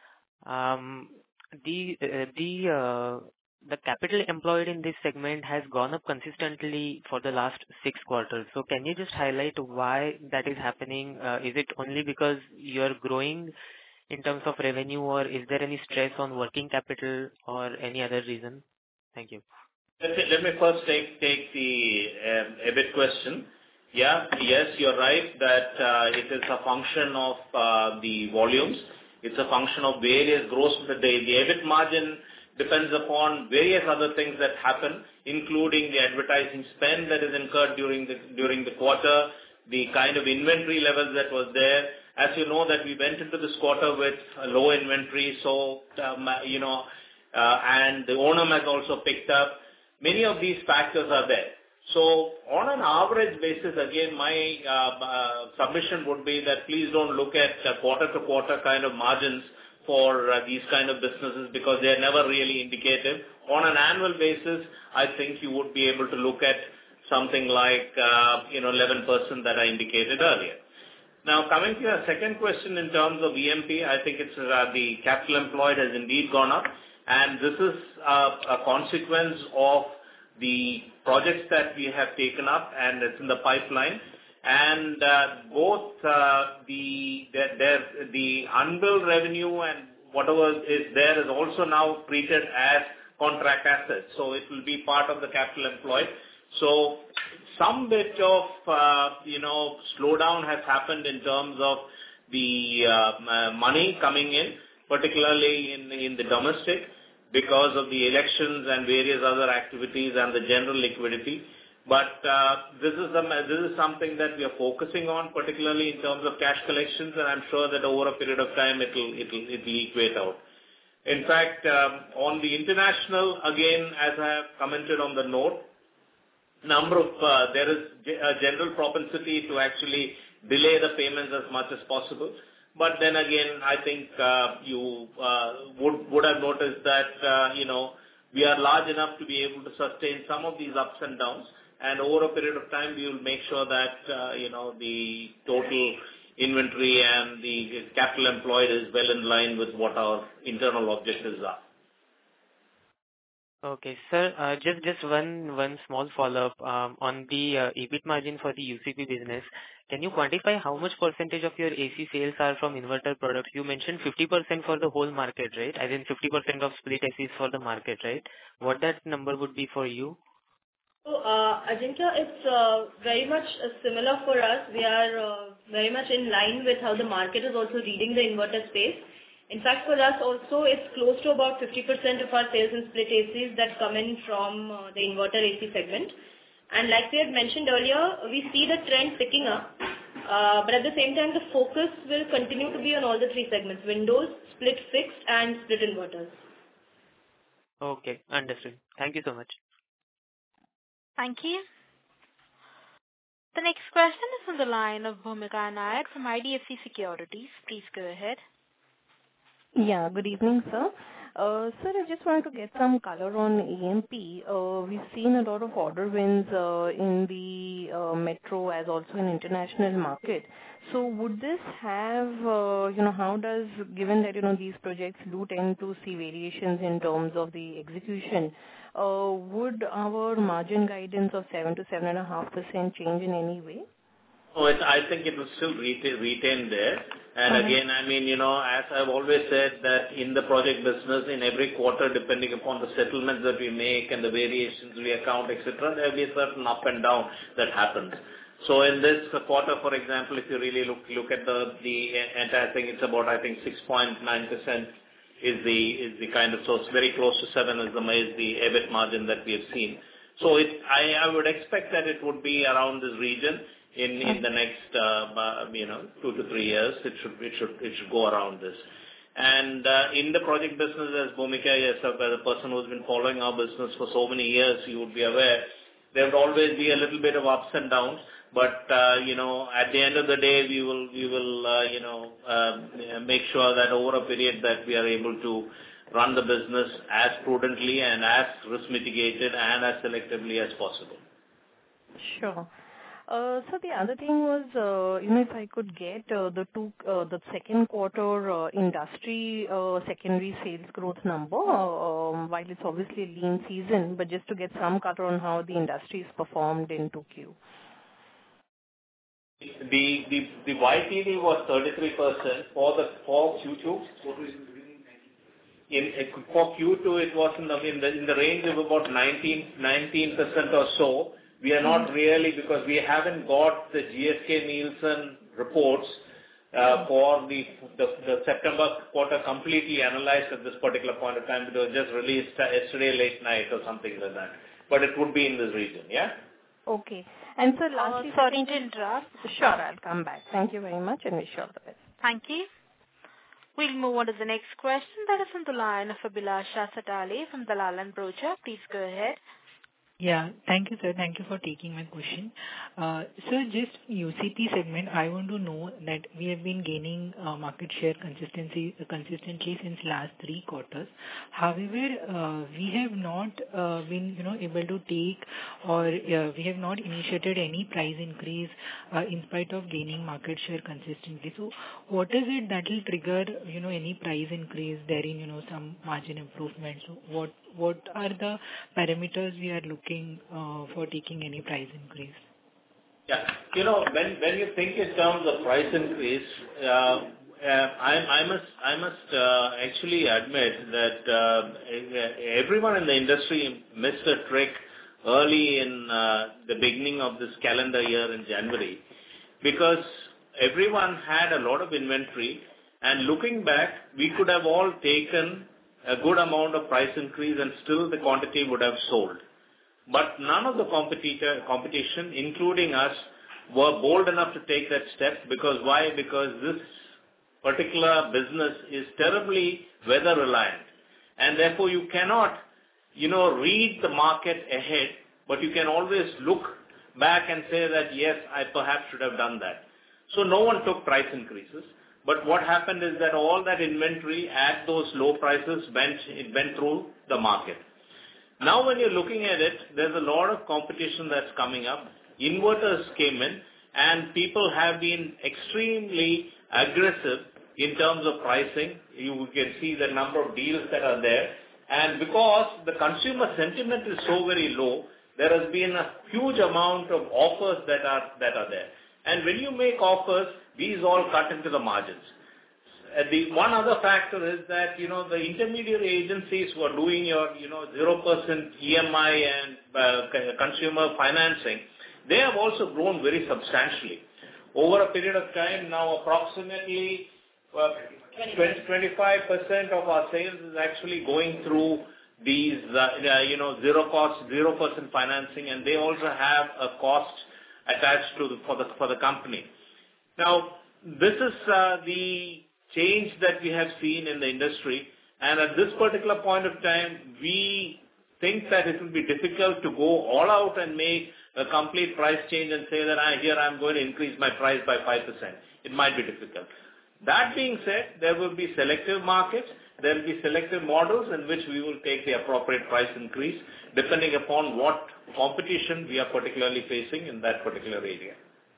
Um, the uh, the uh, the capital employed in this segment has gone up consistently for the last six quarters. So can you just highlight why that is happening? Uh, is it only because you are growing in terms of revenue, or is there any stress on working capital or any other reason? Thank you. Let me, let me first take take the um, E B I T question. Yeah, yes, you're right that uh, it is a function of uh, the volumes. It's a function of various gross. The, the E B I T margin depends upon various other things that happen, including the advertising spend that is incurred during the during the quarter, the kind of inventory levels that was there. As you know, that we went into this quarter with a low inventory, so um, you know, uh, and the Onam has also picked up. Many of these factors are there. So on an average basis, again, my uh, uh, submission would be that please don't look at uh, quarter-to-quarter kind of margins for uh, these kind of businesses, because they are never really indicative. On an annual basis, I think you would be able to look at something like, uh, you know, eleven percent that I indicated earlier. Now, coming to your second question in terms of E M P, I think it's uh, the capital employed has indeed gone up, and this is uh, a consequence of the projects that we have taken up, and it's in the pipeline. And uh, both uh, the, the, the, the unbilled revenue and whatever is there is also now treated as contract assets. So it will be part of the capital employed. So some bit of, uh, you know, slowdown has happened in terms of the uh, money coming in, particularly in, in the domestic, because of the elections and various other activities and the general liquidity. But uh, this is a, this is something that we are focusing on, particularly in terms of cash collections, and I'm sure that over a period of time it will it will it will equate out. In fact, um, on the international, again, as I have commented on the note, number of uh, there is a general propensity to actually delay the payments as much as possible. But then again, I think uh, you uh, would would have noticed that uh, you know we are large enough to be able to sustain some of these ups and downs, and over a period of time, we will make sure that uh, you know the total inventory and the capital employed is well in line with what our internal objectives are. Okay, sir. Uh, just just one one small follow-up um, on the uh, EBIT margin for the U C P business. Can you quantify how much percentage of your A C sales are from inverter products? You mentioned fifty percent for the whole market, right? As in fifty percent of split A Cs for the market, right? What that number would be for you? So, uh, Ajinkya, it's uh, very much uh, similar for us. We are uh, very much in line with how the market is also reading the inverter space. In fact, for us also, it's close to about fifty percent of our sales in split A Cs that come in from uh, the inverter A C segment. And like we had mentioned earlier, we see the trend picking up. Uh, but at the same time, the focus will continue to be on all the three segments: windows, split fixed, and split inverters. Okay, understood. Thank you so much. Thank you. The next question is on the line of Bhumika Nair from I D F C Securities. Please go ahead. Yeah, good evening, sir. Uh, sir, I just wanted to get some color on A M P. Uh, we've seen a lot of order wins uh, in the uh, metro as also in international market. So would this have, uh, you know, how does, given that, you know, these projects do tend to see variations in terms of the execution, uh, would our margin guidance of seven to seven point five percent change in any way? Oh, it, I think it will still retain, retain there. And mm-hmm. again, I mean, you know, as I've always said that in the project business, in every quarter, depending upon the settlements that we make and the variations we account, et cetera, there will be a certain up and down that happens. So in this quarter, for example, if you really look look at the the entire thing, it's about, I think, six point nine percent is the is the kind of, so it's very close to seven is the is the EBIT margin that we have seen. So it, I, I would expect that it would be around this region. In, in the next, uh, you know, two to three years, it should, it should, it should go around this. And uh, in the project business, as Bhumika, yourself, as a person who's been following our business for so many years, you would be aware, there would always be a little bit of ups and downs. But, uh, you know, at the end of the day, we will, we will, uh, you know, uh, make sure that over a period that we are able to run the business as prudently and as risk mitigated and as selectively as possible. Sure. Uh, so the other thing was, uh, you know, if I could get uh, the two, uh, the second quarter uh, industry uh, secondary sales growth number, uh, um, while it's obviously a lean season, but just to get some color on how the industry is performed in two Q. The the the Y T D was thirty-three percent for the for Q two. In for Q two, it was in the in the, in the range of about nineteen percent or so. We are not really, because we haven't got the G S K Nielsen reports uh, for the, the the September quarter completely analyzed at this particular point of time. It was just released yesterday late night or something like that. But it would be in this region, yeah? Okay. And so lastly... Uh, sorry to interrupt. Sure, I'll come back. Thank you very much and wish you all the best. Thank you. We'll move on to the next question. That is on the line of Abhilasha Satale from Dalal and Broacha. Please go ahead. Yeah. Thank you, sir. Thank you for taking my question. Uh, Sir, just U C P segment, I want to know that we have been gaining uh, market share consistency uh, consistently since last three quarters. However, uh, we have not uh, been, you know, able to take or uh, we have not initiated any price increase uh, in spite of gaining market share consistently. So what is it that will trigger, you know, any price increase therein, you know, some margin improvement? So what what are the parameters we are looking uh, for taking any price increase? Yeah. You know, when when you think in terms of price increase, uh, uh, I, I must I must uh, actually admit that uh, everyone in the industry missed a trick early in uh, the beginning of this calendar year in January, because everyone had a lot of inventory, and looking back, we could have all taken a good amount of price increase and still the quantity would have sold. But none of the competitor, competition, including us, were bold enough to take that step. Because why? Because this particular business is terribly weather reliant. and therefore you cannot, you know, read the market ahead, but you can always look back and say that, yes, I perhaps should have done that. So no one took price increases, but what happened is that all that inventory at those low prices went, it went through the market. Now when you're looking at it, there's a lot of competition that's coming up. Inverters came in, and people have been extremely aggressive in terms of pricing. You can see the number of deals that are there. And because the consumer sentiment is so very low, there has been a huge amount of offers that are that are there. And when you make offers, these all cut into the margins. Uh, the one other factor is that, you know, the intermediary agencies who are doing your, you know, zero percent E M I and uh, consumer financing, they have also grown very substantially. Over a period of time now, approximately uh, twenty to twenty-five percent of our sales is actually going through these, uh, you know, zero cost, zero percent financing, and they also have a cost attached to the, for the for the company. Now, this is uh, the change that we have seen in the industry, and at this particular point of time, we think that it will be difficult to go all out and make a complete price change and say that I, here I'm going to increase my price by five percent. It might be difficult. That being said, there will be selective markets, there will be selective models in which we will take the appropriate price increase depending upon what competition we are particularly facing in that particular area.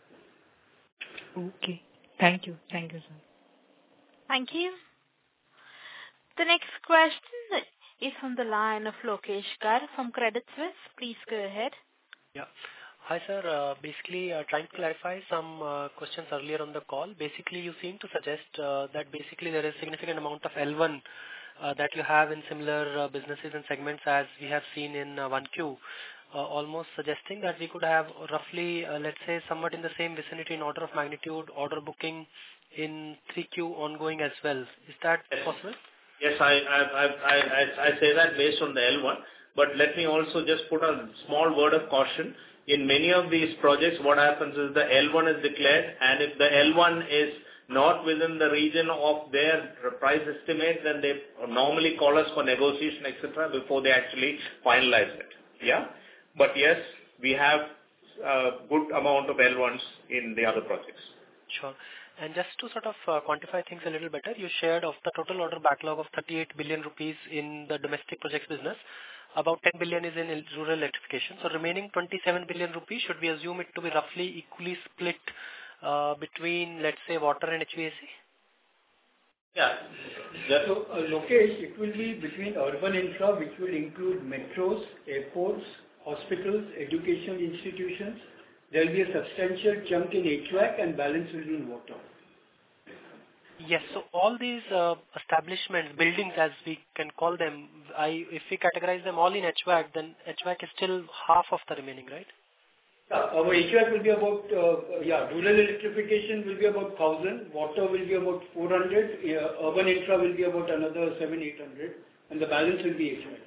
Okay. Thank you. Thank you, sir. Thank you. The next question is from the line of Lokesh Gar from Credit Suisse. Please go ahead. Yeah. Hi, sir. Uh, basically, uh, trying to clarify some uh, questions earlier on the call. Basically, you seem to suggest uh, that basically there is significant amount of L one uh, that you have in similar uh, businesses and segments as we have seen in uh, one Q, uh, almost suggesting that we could have roughly, uh, let's say, somewhat in the same vicinity in order of magnitude, order booking in three Q ongoing as well. Is that yes. possible? Yes, I, I, I, I, I say that based on the L one, but let me also just put a small word of caution. In many of these projects, what happens is the L one is declared, and if the L one is not within the region of their price estimate, then they normally call us for negotiation, et cetera, before they actually finalize it. Yeah? But yes, we have a good amount of L ones in the other projects. Sure. And just to sort of uh, quantify things a little better, you shared of the total order backlog of thirty-eight billion rupees in the domestic projects business, about ten billion is in rural electrification. So remaining twenty-seven billion rupees, should we assume it to be roughly equally split uh, between, let's say, water and H V A C? Yeah. So, uh, Lokesh, it will be between urban infra, which will include metros, airports, hospitals, educational institutions. There will be a substantial chunk in H V A C and balance will be in water. Yes, so all these uh, establishments, buildings as we can call them, I, if we categorize them all in H V A C, then H V A C is still half of the remaining, right? Yeah, our H V A C will be about, uh, yeah, rural electrification will be about one thousand, water will be about four hundred, uh, urban infra will be about another seven, eight hundred, and the balance will be H V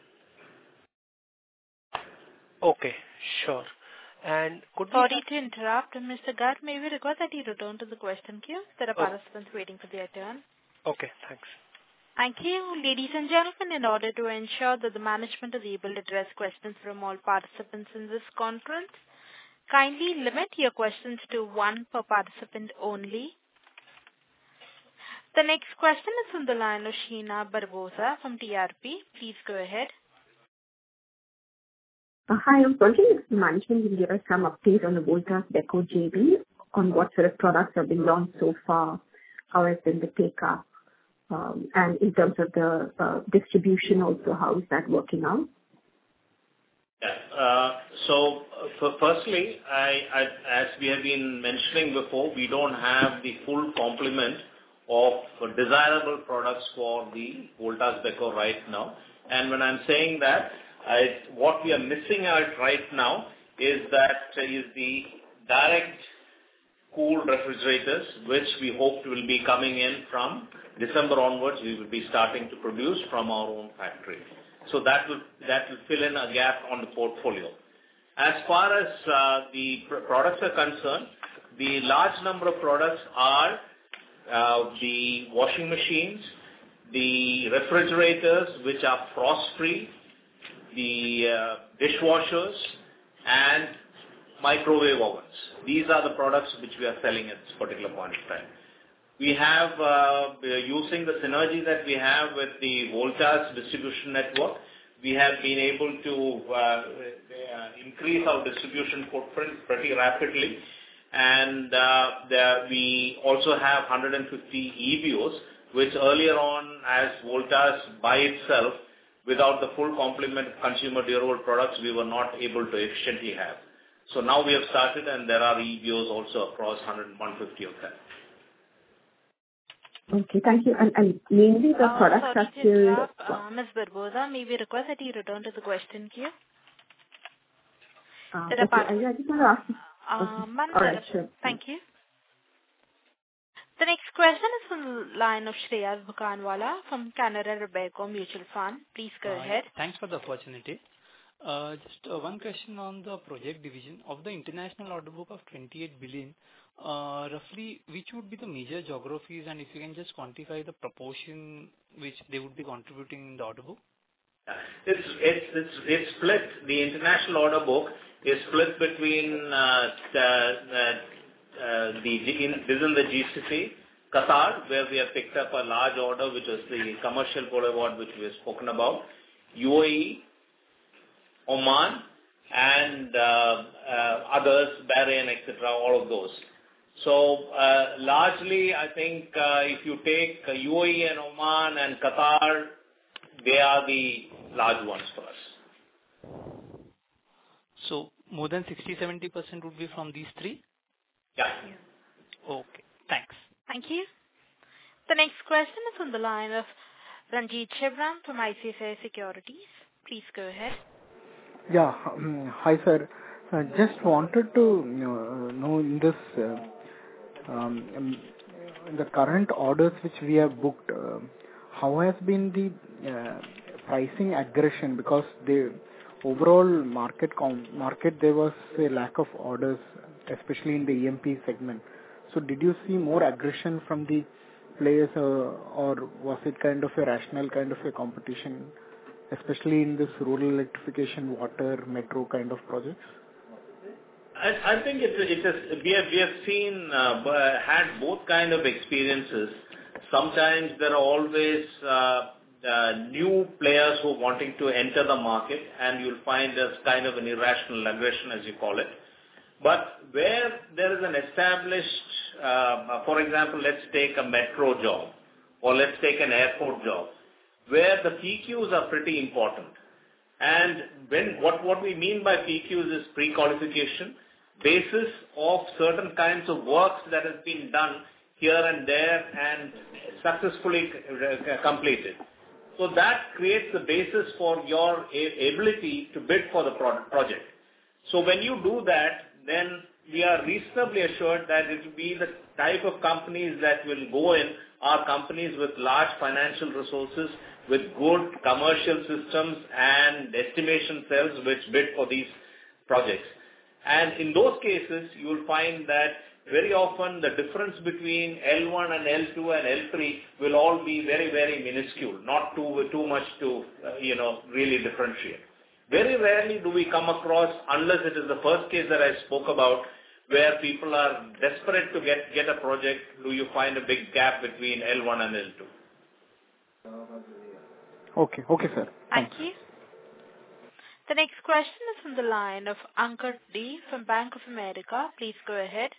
A C. Okay, sure. And could Sorry to interrupt, Mister Gar. May we request that you return to the question queue? There are oh. participants waiting for their turn. Okay, thanks. Thank you. Ladies and gentlemen, in order to ensure that the management is able to address questions from all participants in this conference, kindly limit your questions to one per participant only. The next question is from the line of Sheena Barbosa from T R P. Please go ahead. Uh, hi, I'm wondering if the management can give us some update on the Voltas Beko J V, on what sort of products have been launched so far, how has been the take-up, um, and in terms of the uh, distribution also, how is that working out? Yeah. Uh, so, uh, firstly, I, I, as we have been mentioning before, we don't have the full complement of desirable products for the Voltas Beko right now. And when I'm saying that, I, what we are missing out right now is that uh, is the direct cooled refrigerators, which we hope will be coming in from December onwards. We will be starting to produce from our own factory. So that will that will fill in a gap on the portfolio. As far as uh, the pr- products are concerned, the large number of products are uh, the washing machines, the refrigerators which are frost-free, the uh, dishwashers, and microwave ovens. These are the products which we are selling at this particular point in time. We have, uh, we are using the synergy that we have with the Voltas distribution network, we have been able to uh, uh, increase our distribution footprint pretty rapidly. And uh, there we also have one hundred fifty E B Os, which earlier on as Voltas by itself, without the full complement of consumer durable products, we were not able to efficiently have. So now we have started, and there are E B Os also across one hundred, one hundred fifty of them. Okay, thank you. And, and mainly the Uh, products sorry are to still... interrupt, uh, Miz Barbosa, may we request that you return to the question queue? Uh, There are okay, I, I just want to ask... Uh, okay. ma'am, All there right, are- sure. Thank you. The next question is from the line of Shreyas Bhukanwala from Canara Robeco Mutual Fund. Please go Uh, ahead. Thanks for the opportunity. Uh, Just uh, one question on the project division. Of the international order book of twenty-eight billion, uh, roughly which would be the major geographies, and if you can just quantify the proportion which they would be contributing in the order book? It's it's it's it's split. The international order book is split between uh, the uh, the G- in, within the G C C, Qatar, where we have picked up a large order, which was the commercial boulevard, which we have spoken about, U A E, Oman, and uh, uh, others, Bahrain, et cetera. All of those. So uh, largely, I think uh, if you take uh, U A E and Oman and Qatar, they are the large ones for us. So more than sixty to seventy percent would be from these three? Yeah. Okay, thanks. Thank you. The next question is on the line of Ranjit Shivram from I C I C I Securities. Please go ahead. Yeah. um, Hi, sir. I just wanted to you know, know in this, uh, um, um, in the current orders which we have booked, uh, how has been the uh, pricing aggression? Because the overall market com- market there was a lack of orders, especially in the E M P segment. So did you see more aggression from the players, uh, or was it kind of a rational kind of a competition, especially in this rural electrification, water, metro kind of projects? I, I think it, it is, we have, we have seen, uh, b- had both kind of experiences. Sometimes there are always uh, uh, new players who are wanting to enter the market, and you'll find there's kind of an irrational aggression, as you call it. But where there is an established, uh, for example, let's take a metro job, or let's take an airport job, where the P Qs are pretty important. And when what, what we mean by P Qs is pre-qualification, basis of certain kinds of works that has been done here and there and successfully completed. So that creates the basis for your ability to bid for the project. So when you do that, then we are reasonably assured that it will be the type of companies that will go in are companies with large financial resources, with good commercial systems and estimation cells which bid for these projects. And in those cases, you will find that very often the difference between L one and L two and L three will all be very, very minuscule, not too, too much to, uh, you know, really differentiate. Very rarely do we come across, unless it is the first case that I spoke about, where people are desperate to get, get a project, do you find a big gap between L one and L two. Okay, okay, sir. Thank you. The next question is from the line of Ankar D from Bank of America. Please go ahead.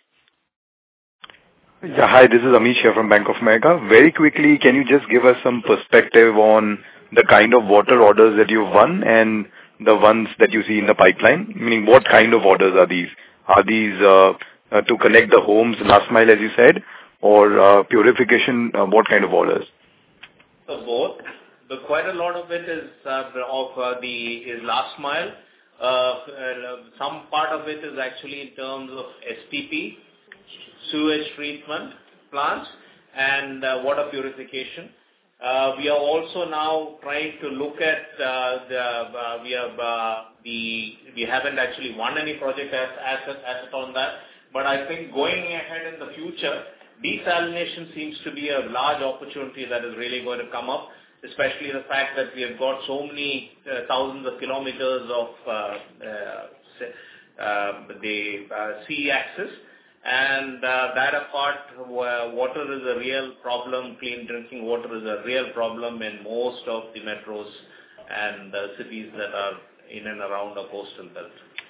Yeah, hi, this is Amish here from Bank of America. Very quickly, can you just give us some perspective on the kind of water orders that you've won and the ones that you see in the pipeline? Meaning, what kind of orders are these? Are these uh, uh, to connect the homes last mile, as you said, or uh, purification? Uh, what kind of orders? So both. But quite a lot of it is uh, of uh, the is last mile. Uh, uh, some part of it is actually in terms of S T P, sewage treatment plants, and uh, water purification. Uh, we are also now trying to look at uh, the uh, we have uh, the we haven't actually won any project as asset asset on that, but I think going ahead in the future desalination seems to be a large opportunity that is really going to come up, especially the fact that we have got so many uh, thousands of kilometers of uh, uh, uh, the uh, sea axis. And uh, that apart, uh, water is a real problem. Clean drinking water is a real problem in most of the metros and uh, cities that are in and around a coastal belt.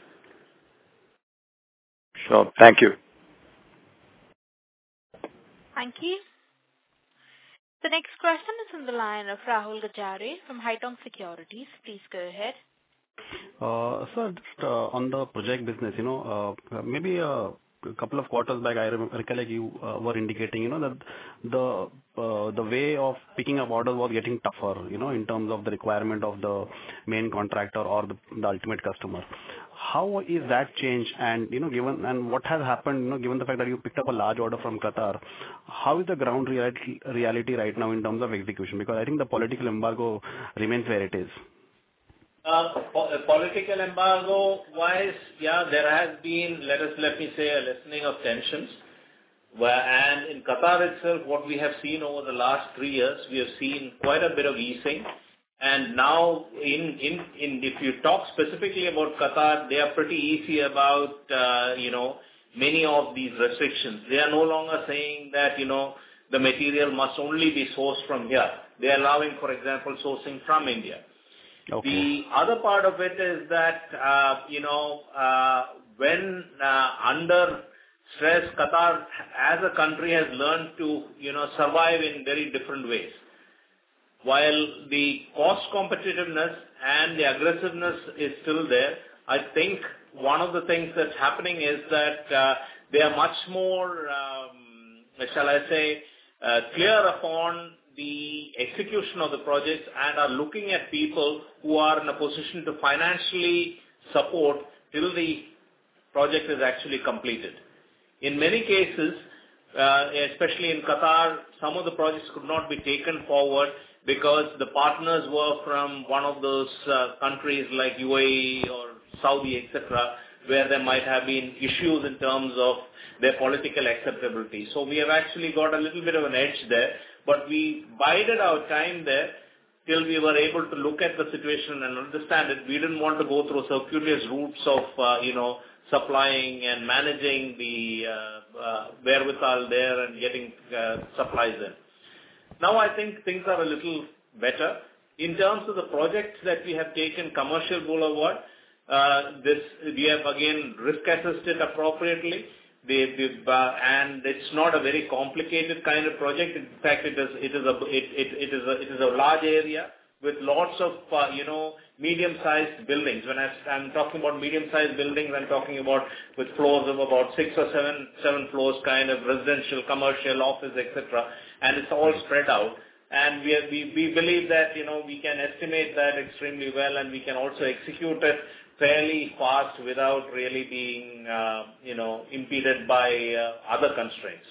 Sure. Thank you. Thank you. The next question is on the line of Rahul Gajare from Haitong Securities. Please go ahead. Uh, sir, just uh, on the project business, you know, uh, maybe uh, a couple of quarters back, I remember, recollect you uh, were indicating, you know, that the uh, the way of picking up orders was getting tougher, you know, in terms of the requirement of the main contractor or the, the ultimate customer. How is that changed? And, you know, given, and what has happened, you know, given the fact that you picked up a large order from Qatar, how is the ground reality, reality right now in terms of execution? Because I think the political embargo remains where it is. Uh, po- political embargo wise, yeah, there has been, let us, let me say, a lessening of tensions. Where, and in Qatar itself, what we have seen over the last three years, we have seen quite a bit of easing. And now, in, in, in if you talk specifically about Qatar, they are pretty easy about, uh, you know, many of these restrictions. They are no longer saying that, you know, the material must only be sourced from here. They are allowing, for example, sourcing from India. Okay. The other part of it is that, uh, you know, uh, when uh, under stress, Qatar as a country has learned to, you know, survive in very different ways. While the cost competitiveness and the aggressiveness is still there, I think one of the things that's happening is that uh, they are much more, um, shall I say, uh, clear upon the execution of the projects and are looking at people who are in a position to financially support till the project is actually completed. In many cases, uh, especially in Qatar, some of the projects could not be taken forward because the partners were from one of those uh, countries like U A E or Saudi, et cetera, where there might have been issues in terms of their political acceptability. So we have actually got a little bit of an edge there, but we bided our time there till we were able to look at the situation and understand it. We didn't want to go through circuitous routes of, uh, you know, supplying and managing the uh, uh, wherewithal there and getting uh, supplies in. Now I think things are a little better. In terms of the projects that we have taken, Commercial Boulevard, uh, this we have again risk assessed it appropriately. They, they, uh, and it's not a very complicated kind of project. In fact, it is it is a it, it, it is a it is a large area with lots of uh, you know medium-sized buildings. When I, I'm talking about medium-sized buildings, I'm talking about with floors of about six or seven seven floors, kind of residential, commercial, office, et cetera. And it's all spread out. And we, are, we we believe that you know we can estimate that extremely well, and we can also execute it fairly fast without really being uh, you know impeded by uh, other constraints.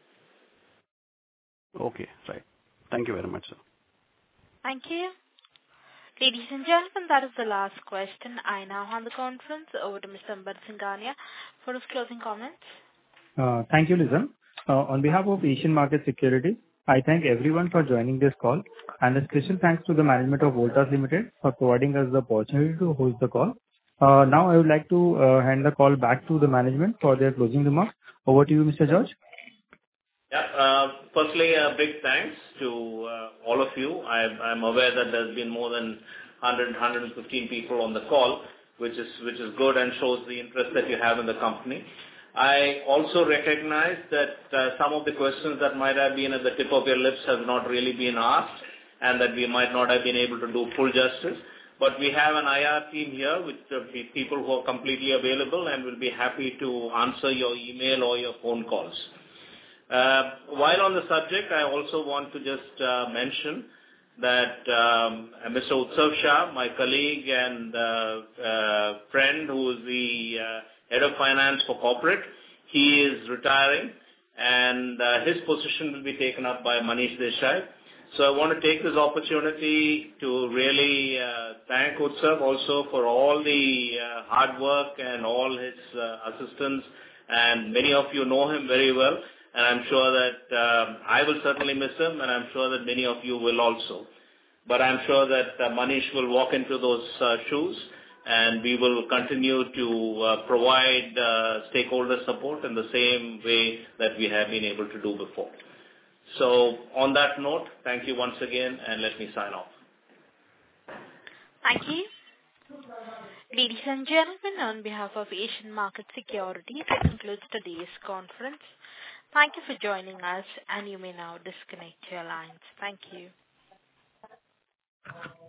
Okay, right. Thank you very much, sir. Thank you. Ladies and gentlemen, that is the last question. I now hand the conference over to Mister Ambar Singhania for his closing comments. Uh, thank you, Lizan. Uh, on behalf of Asian Market Securities, I thank everyone for joining this call, and a special thanks to the management of Voltas Limited for providing us the opportunity to host the call. Uh, now I would like to uh, hand the call back to the management for their closing remarks. Over to you, Mister George. Yeah. Uh, firstly, a big thanks to uh, all of you. I, I'm aware that there's been more than one hundred, one hundred fifteen people on the call, which is which is good and shows the interest that you have in the company. I also recognize that uh, some of the questions that might have been at the tip of your lips have not really been asked, and that we might not have been able to do full justice. But we have an I R team here with uh, people who are completely available and will be happy to answer your email or your phone calls. Uh, while on the subject, I also want to just uh, mention that um, Mister Utsav Shah, my colleague and uh, uh, friend who is the uh, head of finance for corporate, he is retiring, and uh, his position will be taken up by Manish Desai. So I want to take this opportunity to really uh, thank Utsav also for all the uh, hard work and all his uh, assistance, and many of you know him very well. and I'm sure that um, I will certainly miss him, and I'm sure that many of you will also. But I'm sure that uh, Manish will walk into those uh, shoes, and we will continue to uh, provide uh, stakeholder support in the same way that we have been able to do before. So on that note, thank you once again, and let me sign off. Thank you. Ladies and gentlemen, on behalf of Asian Market Securities, that concludes today's conference. Thank you for joining us, and you may now disconnect your lines. Thank you.